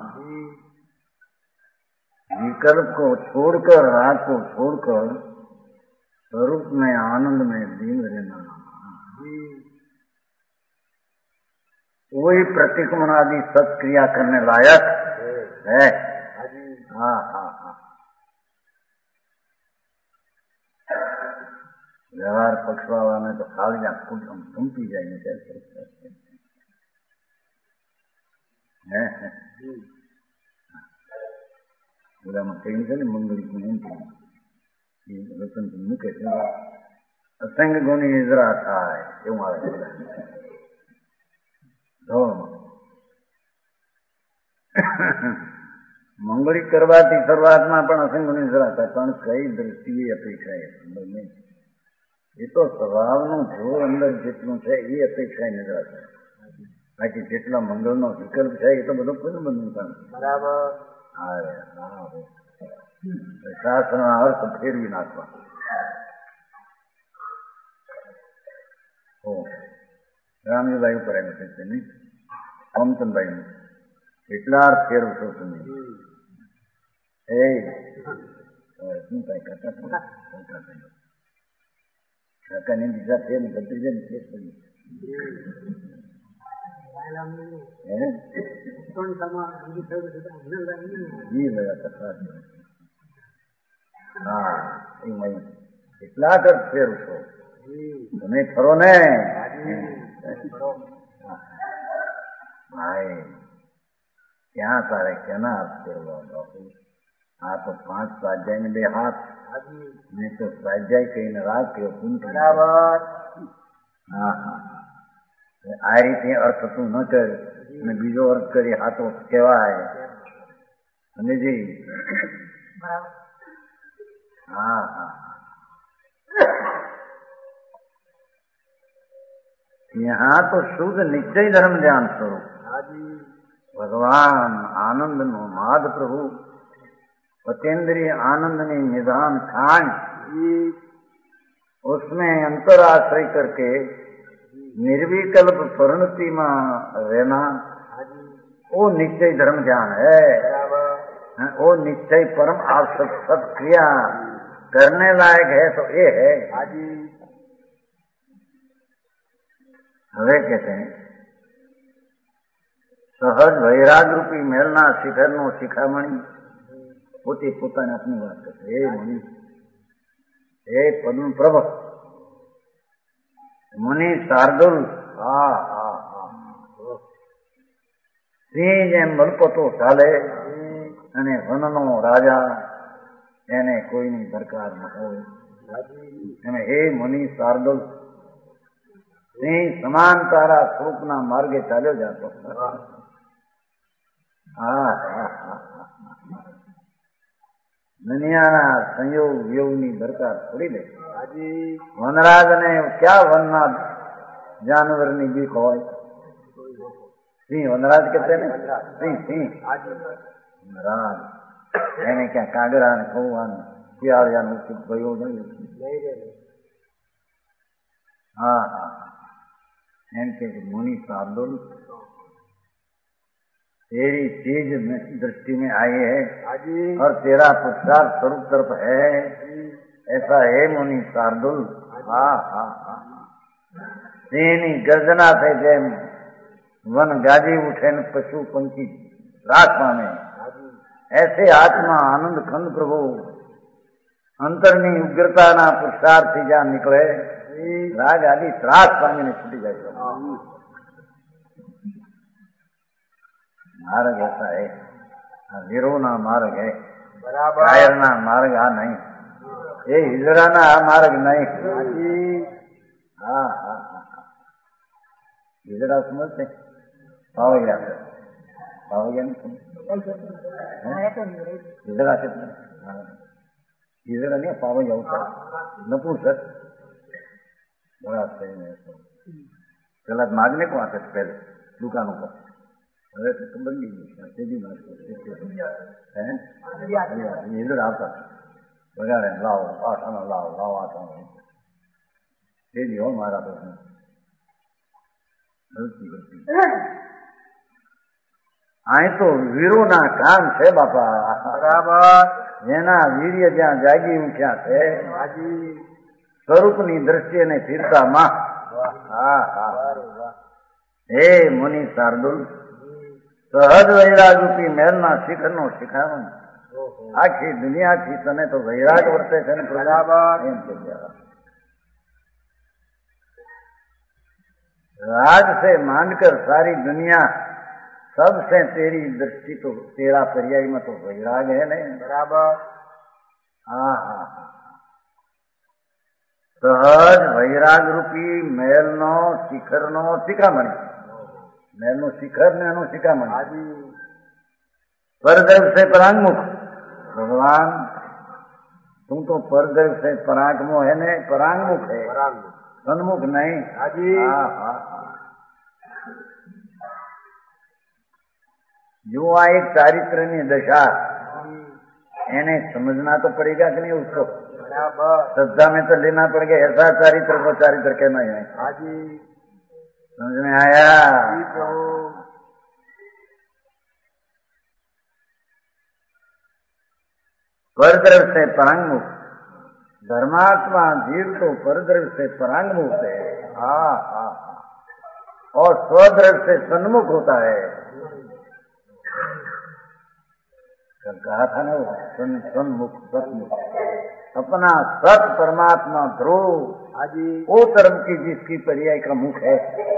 विकल्प को छोड़कर राग को छोड़कर स्वरूप में आनंद में लीन रहना, वही प्रतिक्रमण आदि सत्क्रिया करने लायक है। हाँ हाँ हाँ, व्यवहार पक्षवाला में तो खाली आप कुछ हम तुम पी जाएंगे कैसे बोला मैं कहीं से मंगली को नहीं रतन मुके असंग गुणी निजरा था એવું આવે મંગળી કરવાથી શરૂઆતમાં પણ અસંગ ગુણી નિજરા હતા, પણ કઈ દ્રષ્ટિએ અપેક્ષા એ એ તો સ્વભાવનું જો અંદર જેટલું છે એ અપેક્ષા નિજરા છે, બાકી જેટલા મંગળનો વિકલ્પ છે એ તો બધો કોઈ બંધન બરાબર. શાસ્ત્રના અર્થ ફેરવી નાખવા. રામજીભાઈ ઉપર આવ્યું છે નહીં, ઓમચંદભાઈ કેટલા અર્થ ફેરવશો તમે? એ શું થાય કાકા કાકાની દિશા ફેર ને ભત્રીજા ને ફેર કરી હા એ કેટલા અર્થ ફેરવશો તમે ખરો ને ભાઈ? ક્યાં તારે કેના હાથ ફેરવા બાપુ? આ તો પાંચ સ્વાધ્યાય ને બે હાથ, મેં તો સ્વાધ્યાય કહીને રાગ કર્યો. બરાબર. હા હા, આ રીતે અર્થ તું ન કર અને બીજો અર્થ કરી હાથો કહેવાય સમજી હા હા यहाँ तो शुद्ध निश्चय धर्म ज्ञान स्वरूप भगवान आनंद नो माद प्रभु पतेंद्रीय आनंद ने निधान खान उसमें अंतराश्रय करके निर्विकल्प परिणति में रहना वो निश्चय धर्म ज्ञान है। वो निश्चय परम आवश्यक सब क्रिया करने लायक है तो ये है। હવે कहते हैं सहज वैराग रूपी मेलना शिखर नो शिखामणी પોતે પોતાને આપની વાત કરશે હે મુનિ હે પદ્મ પ્રભ મુનિ શાર્દુલ હા હા હા સિંહ જેમ બલપતો ચાલે અને વનનો રાજા એને કોઈની દરકાર ન હોય અને હે મુનિ શાર્દુલ સિંહ સમાન તારા સ્વરૂપના માર્ગે ચાલ્યો જતો હા હા હા દુનિયાના સંયોગ વિયોગની દરકાર છોડી દે વનરાજને ક્યાં વનના જાનવરની બીક હોય સિંહ વનરાજ કહેते ને સિંહ સિંહ વનરાજ એને ક્યાં કાગડા ને કૌવા ને શિયાળિયાનું ભયો નહીં હા હા એમ કે मुनि शार्दुल तेरी चीज दृष्टि में आई है और तेरा पुरुषार्थ स्वरूप तरफ है ऐसा है मुनि शार्दुल हाँ हाँ हाँ सिंहनी गर्जना थे जेम वन गाजी उठे न पशु पंछी रात पामे ऐसे आत्मा आनंद खंड प्रभु अंतरनी उग्रता ना पुरुषार्थ थी जा निकले राग आदि त्रास पामी ने छूटी जाए मार्ग ऐसा है वीरो ना मार्ग है कायर ना मार्ग आ नहीं ये हिजरा ना मार्ग नहीं हाँ हाँ हाँ हिजरा समझते पाओ गया पाओ गया नहीं हिजरा कितना हिजरा नहीं पाओ जाओ नपुंसक बड़ा सही है चला मांगने को आते पहले दुकानों पर હવે તો સંબંધી સીધી વાત હે ઇધર આવતા બગાડે લાવો આઠાનો લાવો લાવો આઠાનો સીધી હો મારા પ્રશ્ન ગલતી ગલતી અહીં તો વીરોના કામ છે બાપા બરાબર જેના વીર્ય જ્યાં જાગી ઉઠ્યા છે સ્વરૂપની દ્રષ્ટિએ ફીરતામાં હા હા હે મુનિ શાર્દુલ सहज वैराग रूपी मेल ना शिखर नो शिखावन आखी दुनिया थी तने तो वैराग वर्ते थे राग से मांगकर सारी दुनिया सबसे तेरी दृष्टि तो तेरा पर्याय में तो वैराग है नहीं बराबर हाँ हाँ सहज वैराग रूपी मेल नो शिखर नो शिखामणी મેલનું શિખર ને એનું શિખામણી પરદેવ से परांगमुख भगवान तुम तो परदेव से परांगमुख है ने परांगमुख है सन्मुख नहीं हाँ हाँ जो आ एक चारित्रनी दशा एने समझना तो पड़ेगा कि नहीं उसको श्रद्धा में तो लेना पड़ेगा ऐसा चारित्र को चारित्र कहना है समझ में आया परद्रव से परांगमुख धर्मात्मा जीव तो परद्रव से परांगमुख है हाँ हाँ और स्वद्रव से सन्मुख होता है कहा था ना वो सन्मुख सतमुख अपना सत परमात्मा ध्रुव वो धर्म की जिसकी पर्याय का मुख है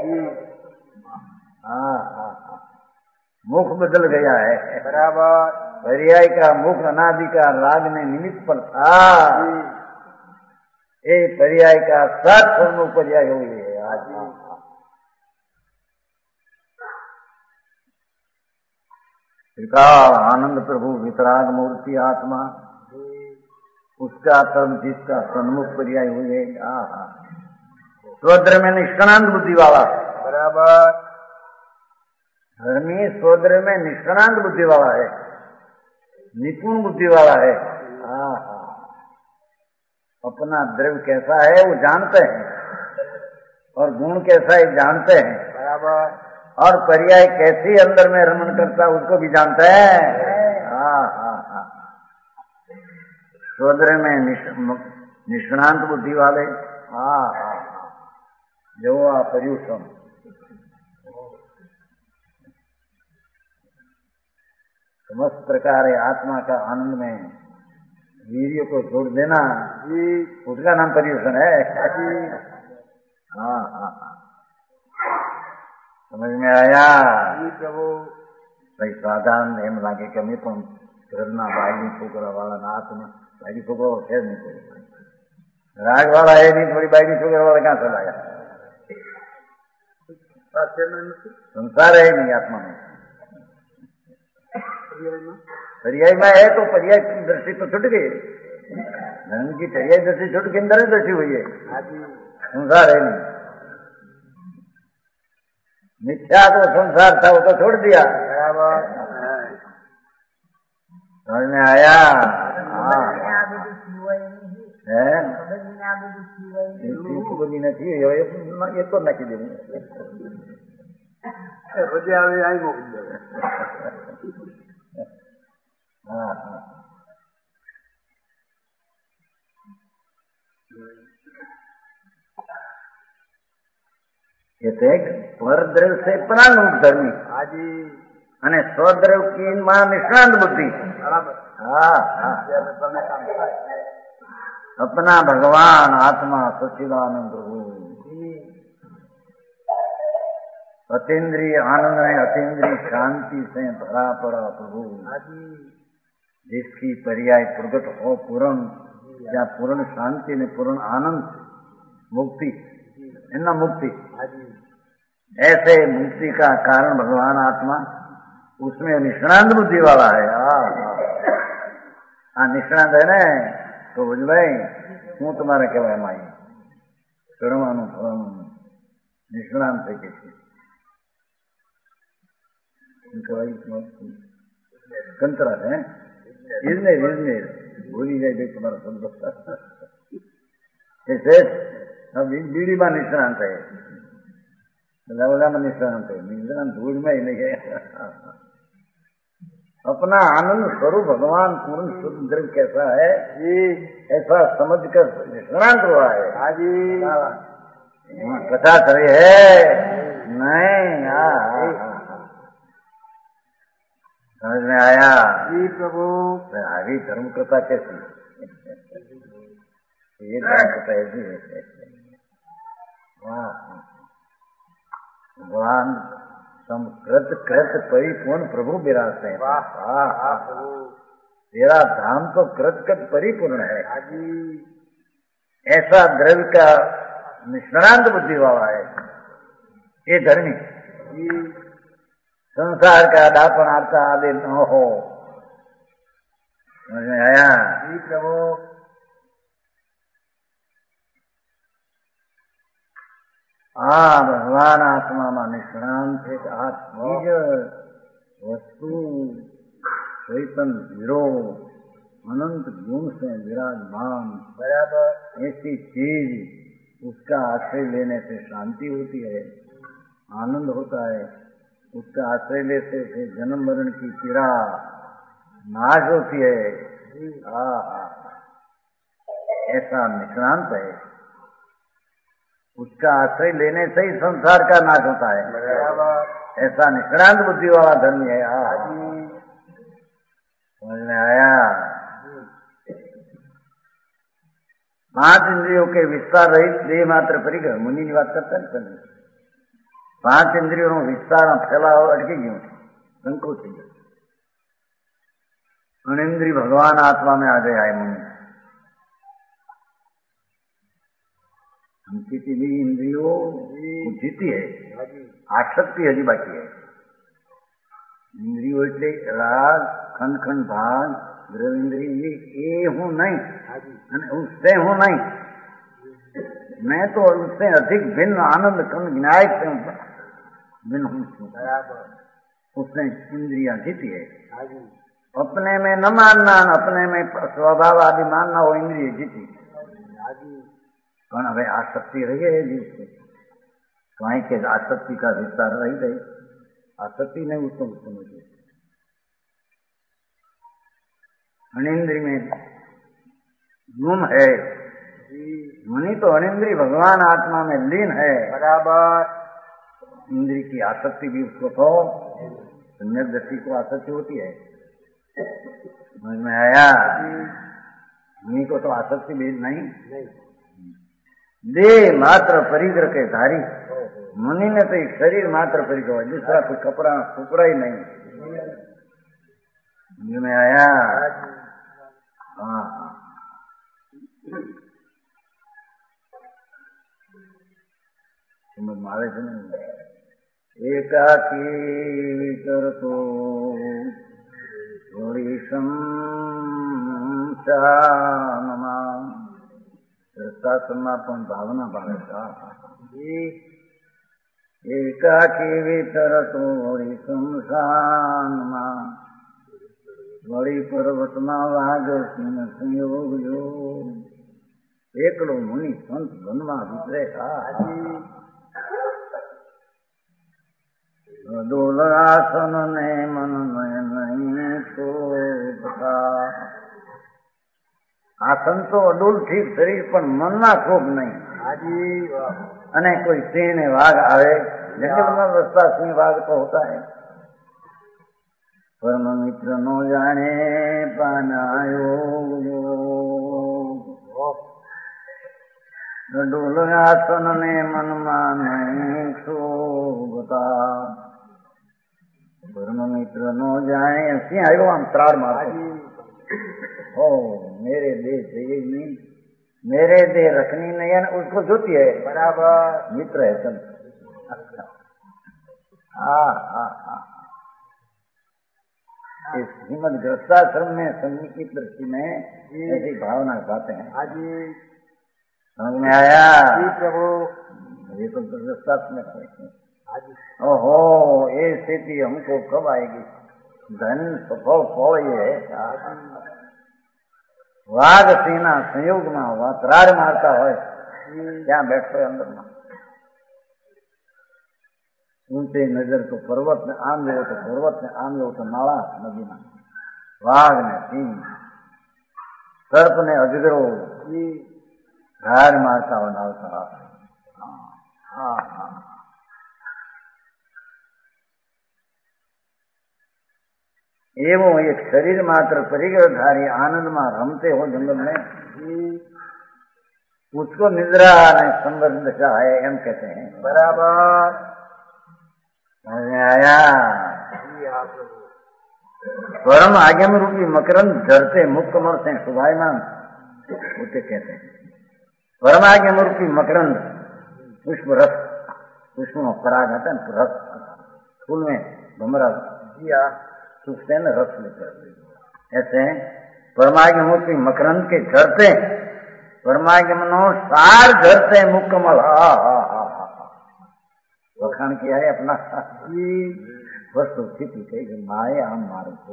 हाँ हाँ हाँ मुख बदल गया है बराबर पर्याय का मुख अनादि का राग ने निमित्त पर था ये पर्याय का सत सन्मुख पर्याय हुई है आज त्रिकाल आनंद प्रभु वितराग मूर्ति आत्मा, उसका तब जिसका सन्मुख पर्याय हुए। स्वद्र में निष्कणांत बुद्धि वाला, बराबर। धर्मी स्वद्र में निष्कणांत बुद्धि वाला है, निपुण बुद्धि वाला है। अपना द्रव्य कैसा है वो जानते हैं, और गुण कैसा है जानते हैं, बराबर। और पर्याय कैसी अंदर में रमन करता उसको भी जानते हैं। हाँ हाँ हाँ स्वद्र में निष्णांत बुद्धि वाले। हाँ हाँ जो पर्यूषण समस्त प्रकार आत्मा का आनंद में वीर्य को छोड़ देना जी, उसका नाम पर्यूषण है। हाँ हाँ हाँ समझ में आया जी प्रभु। भाई साधारण एम लागे कि અમે પણ ઘરના બાયડી છોકરા વાળા ના હાથમાં બાયડી છોકરો છે જ નહીં, કોઈ રાગ વાળા है नहीं, थोड़ी बायडी छोकरा वाला कहाँ से लाया? संसार है नहीं आत्मा में। पर्याय में है तो पर्याय की दृष्टि तो छुट गई, धर्म की पर्याय दृष्टि छुट के अंदर दृष्टि हुई है, संसार है नहीं। मिथ्या तो संसार था वो तो छोड़ दिया। समझ में आया? बोली नहीं ये तो नकी दे हाँ हाँ कहते परद्रव से परांगमुख धर्मी અને સ્વદ્રવ की मां निष्णांत बुद्धि। हाँ हाँ अपना भगवान आत्मा सच्चिदानंद प्रभु अतीन्द्रिय आनंद में अतीन्द्रिय शांति से भरा पड़ा प्रभु, जिसकी पर्याय प्रगट हो पूर्ण या पूर्ण शांति ने पूर्ण आनंद मुक्ति है ना, मुक्ति ऐसे मुक्ति का कारण भगवान आत्मा उसमें निष्णांत बुद्धि वाला है। हाँ निष्णांत है ना तो बुझ भाई हूँ तुम्हारा कहवा माई कर्मानु फलम निष्णांत है कैसे कंतरा है इजनेर इजनेर भूली जाए भाई तुम्हारा शब्द कैसे अब बीड़ी में निष्णांत है, लवला में निष्णांत है, निष्णांत धूल में ही नहीं है। अपना आनंद स्वरूप भगवान पूर्ण शुद्ध द्रव्य कैसा है ऐसा समझ कर निष्णांत हुआ है। कथा करे है नहीं। समझ में आया जी प्रभु। आगे धर्म कथा कैसी, ये धर्म कथा ऐसी है। भगवान संकृत कृत परिपूर्ण प्रभु विराजते हैं। तेरा धाम तो कृत कृत परिपूर्ण है, ऐसा द्रव्य का निष्णांत बुद्धि वाला है ये धर्मी। संसार का दापन आता आदि न हो। समझ में आया जी प्रभु। हाँ भगवान आत्मा में निष्णांत एक आत्मीज वस्तु चैतन्य हीरो अनंत गुण से विराजमान बराबर ऐसी चीज उसका आश्रय लेने से शांति होती है, आनंद होता है। उसका आश्रय लेते से जन्म मरण की पीड़ा नाश होती है। हाँ ऐसा निष्णांत है, उसका आश्रय लेने से ही संसार का नाश होता है। ऐसा निष्णांत बुद्धि वाला धर्मी है। समझ में आया? पांच इंद्रियों के विस्तार रहित देह मात्र परिग्रह मुनि की बात करता है। पांच इंद्रियों નો વિસ્તાર ફેલાવો અટકી ગયો, સંકોચી ગયો। अनिंद्रिय भगवान आत्मा में आ गया है मुनि। हम किसी भी इंद्रियों को जीती है, आसक्ति हजी बाकी है। ઇન્દ્રિયો એટલે રાગ, ખંડ ખંડ ભાગ, ગ્રહ ઇન્દ્રિય એ હું નહીં અને उससे हूँ नहीं। मैं तो उससे अधिक भिन्न आनंद खंड न्याय से भिन्न हूँ। उसने इंद्रिया जीती है। अपने में न मानना, अपने में स्वभाव आदि मानना, वो इंद्रिय जीती। પણ હવે આસક્તિ રહી ગઈ દિવસે કहीं के आसक्ति का विस्तार रही गई। आसक्ति नहीं उसको समझे। अनिंद्रिय में गुम है। मुनि तो अनिंद्रिय भगवान आत्मा में लीन है। बराबर। इंद्रिय की आसक्ति भी उसको तो सम्यक दृष्टि को आसक्ति होती है। समझ में आया? मुनि को तो आसक्ति भी नहीं। देह मात्र परिग्रह के धारी। मुनि ने तो एक शरीर मात्र परिग्रह, दूसरा कोई कपड़ा टुकड़ा ही नहीं। समझ में आया? हाँ हाँ। समझ में आवे છે ને? एकाकी करतो थोड़ी संसारमा શાસ્ત્રમાં પણ ભાવના ભાવે છે। એકાકી વિતરતો વળી સંસારમાં વળી પર્વતમાં વાગસીન સંયોગ જો એકલો મુનિ સંત વનમાં વિતરે। ડોલરાસન ને મન નહીં શોભતા। આસન તો અડોલ ઠીક શરીર પણ મનમાં શોભ નહીં। અને કોઈ સિંહ ને વાઘ આવે, जंगल में रस्ता सिंह वाघ तो होता है। परम मित्र नो जाने पानायो डोलरासन ने मन माने शोभता। परम मित्र नो जाने सिंह आयो हम त्राड़ मारते। ओ मेरे देह चाहिए नहीं, मेरे देह रखनी नहीं है, उसको जोती है। बराबर मित्र है सब। हाँ हाँ हाँ। इस श्रीमद गृहस्थाश्रम में संधि की दृष्टि में ऐसी भावना पाते हैं। समझ में आया? प्रभु ये तो गृहस्थाश्रम में। ओहो ये स्थिति हमको कब आएगी? धन सफल फल ये है। वाघ सेना संयोग में हुआ त्राड़ मारता हो क्या बैठो अंदर में। ऊंचे नजर तो पर्वत ने आम लो तो पर्वत ने आम लो तो नाला नदी में। वाघ ने सिंह, सर्प ने अजगरो त्राड़ मारता हो नालता। हाँ हाँ। एवं एक शरीर मात्र परिग्रहधारी आनंद में रमते हो जंगल में, उसको निद्रा ने संबंध दशा है एम कहते हैं। बराबर आया? परम आगम रूपी मकरंद झरते मुख कमल से शुभायमान उसे कहते हैं। परम आगम रूपी मकरंद पुष्प रस, पुष्प में पराग आता है रस, फूल में भमरा दिया सुखते न रस लेकर। ऐसे परमागम रूपी मकरंद के झरते, परमागमनो सार झरते मुख कमल। हा हा हा वखाण किया है अपना वस्तु स्थिति कही माए आम मारे को।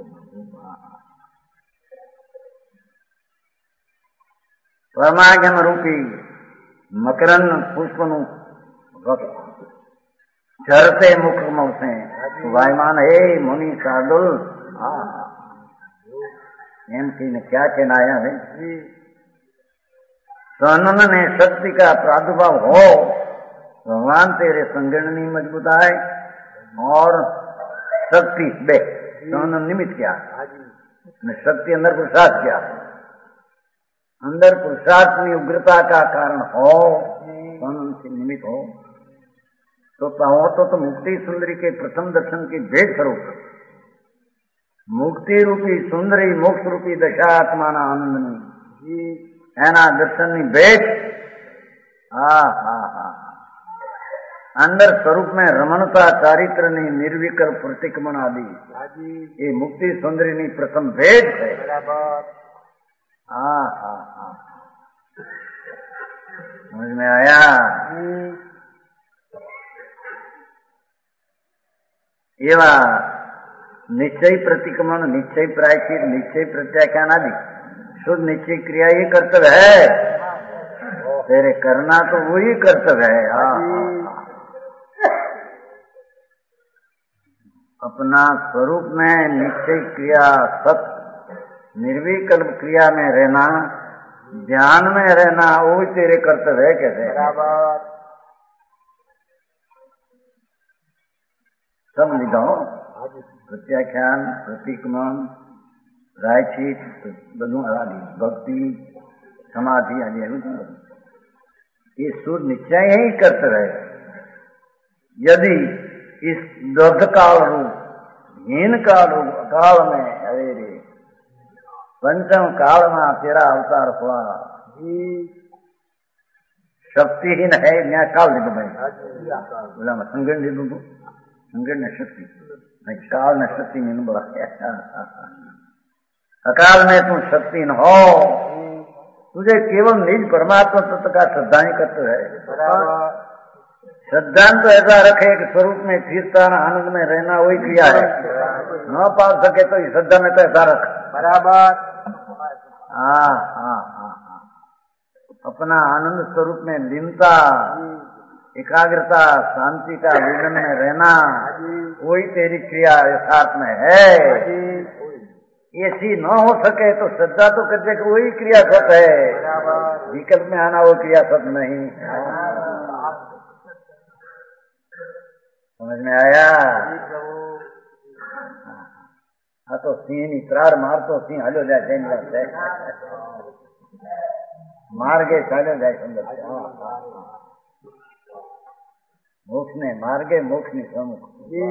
परमागम रूपी मकरंद पुष्प नु झरते मुख कमल से वायमान हे मुनि शार्दुल। एम की ने क्या कहना आया है? सनन ने शक्ति का प्रादुर्भाव हो, भगवान तेरे संगणनी मजबूताई और शक्ति बे दोनों निमित्त क्या शक्ति अंदर पुरुषार्थ क्या अंदर पुरुषार्थ में उग्रता का कारण हो, से निमित्त हो तो हो तो, तो मुक्ति सुंदरी के प्रथम दर्शन की भेद स्वरूप मुक्ति रूपी सुंदरी मोक्ष रूपी दशा आत्मा ना आनंदनी एना दर्शन नी भेद। हा हा हा अंदर स्वरूप में रमणता चारित्र ની નિર્વિકલ્પ પ્રતિક્રમણ આદિ હાજી ये मुक्ति सुंदरी ની प्रथम भेद है। બરાબર हाँ हाँ हाँ समझ में आया। હમ, एवा निश्चय प्रतिक्रमण निश्चय प्रायश्चित निश्चय प्रत्याख्यान आदि शुद्ध निश्चय क्रिया ही कर्तव्य है। तेरे करना तो वही कर्तव्य है। हाँ हाँ हाँ। अपना स्वरूप में निश्चय क्रिया सत निर्विकल्प क्रिया में रहना ध्यान में रहना वही तेरे कर्तव्य है। कैसे બરાબર सब लिखाओ હાજી प्रत्याख्यान प्रतिक्रमण प्रायश्चित બધું आदि भक्ति समाधि आदि है ये शुद्ध निश्चय ही कर्तव्य है। यदि इस दग्ध काल रूप हीन काल रूप काल में अरे रे पंचम काल में तेरा अवतार हुआ હમ, शक्तिहीन है मैं काल दे दो भाई હાજી बोला मैं संगठन दे दूँ संगठन ने शक्ति मैं काल ने शक्ति नहीं बोला अकाल में तुम शक्तिहीन हो હમ, तुझे केवल निज परमात्मा तत्व का श्रद्धा ही करते है। બરાબર श्रद्धा तो ऐसा रखे कि स्वरूप में स्थिरता आनंद में रहना वही क्रिया है। न पा सके तो इस श्रद्धा में तो ऐसा रख। બરાબર हाँ हाँ हाँ हाँ अपना आनंद स्वरूप में लीनता હમ, एकाग्रता शांति का विघन में रहना હાજી वही तेरी क्रिया यथार्थ में है। હાજી ऐसी न हो सके तो श्रद्धा तो करते कि वही क्रिया सत है। બરાબર विकल्प में आना वो क्रिया सत नहीं। समझ में आया। હરી પ્રભુ हाँ तो सिंह नी त्रार मार तो सिंह हलो जाए जैन जाए मार गए चालो जाए सुंदर से। हाँ, हाँ, हाँ। मोक्ष ने मार गए मोक्ष ने प्रमुख હમ,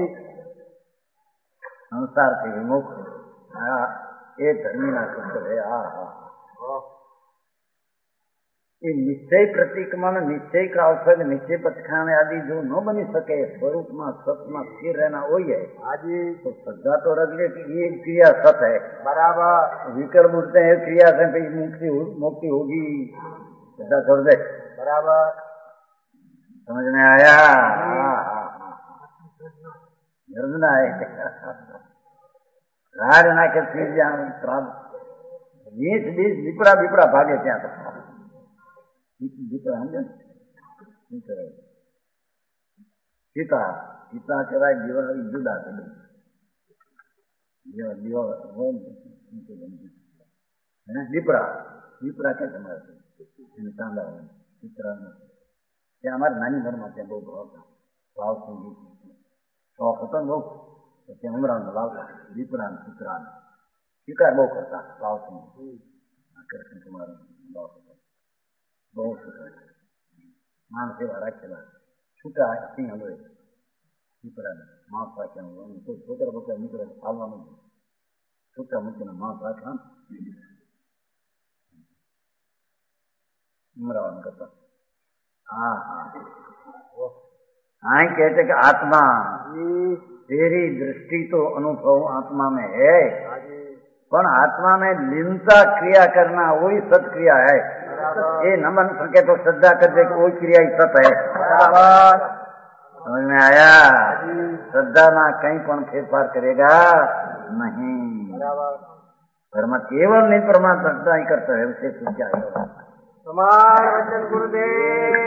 संसार के विमुख हाँ ये धर्मी ना करते है। हाँ हाँ ये निश्चय प्रतिक्रमण निश्चय का अवसर निश्चय प्रतिखान आदि जो न बनी सके स्वरूप में सत में स्थिर रहना वही है। હાજી तो श्रद्धा तो रख ले कि ये क्रिया सत है। બરાબર विकल्प उठते हैं क्रिया से फिर मुक्ति हो, मुक्ति होगी श्रद्धा छोड़ दे। બરાબર समझ में आया। हाँ हाँ हाँ गर्जना है राज ना के फिर जान प्राप्त बीस बीस दीपड़ा दीपड़ा भागे त्या तो दीपड़ा समझे सीता सीता कहेवाय दिवर जुदा કરી दिवर दिवर હોય ને દીપડા દીપડા કે તમારે એને ચાંદા હોય દીપડા ત્યાં અમારે નાની ઘરમાં ત્યાં બહુ ભાવ હતા ભાવ સંગીત શોખ હતો ને બહુ ત્યાં ઉમરાને લાવતા દીપડા દીપડા શિકાર બહુ કરતા ભાવ સંગીત કૃષ્ણ કુમાર ભાવ બહુ શિકાર માણસ એવા રાખેલા છૂટા સિંહ હોય દીપડાને માંસ રાખ્યા કોઈ છોકરા બોકરા નીકળે ખાવાનું છૂટા મૂકીને માંસ રાખવા ઉમરાવાનું કરતા। हाँ हाँ हाँ कहते कि आत्मा तेरी दृष्टि तो अनुभव आत्मा में है पर आत्मा में लीनता क्रिया करना वही सत्क्रिया है। ये न बन सके तो श्रद्धा कर दे कि वही क्रिया ही सत है। समझ में आया। श्रद्धा ना कहीं पण फेरफार करेगा नहीं। धर्म केवल नहीं परमात्मा श्रद्धा ही करता है उसे कुछ चाहिए। તમાર વચન ગુરુદેવ